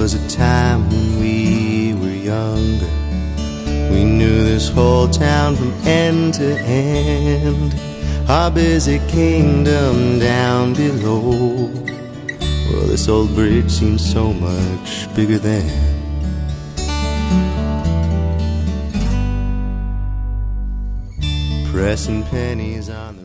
was a time when we were younger. We knew this whole town from end to end, our busy kingdom down below. Well, this old bridge seems so much bigger than. Pressing pennies on the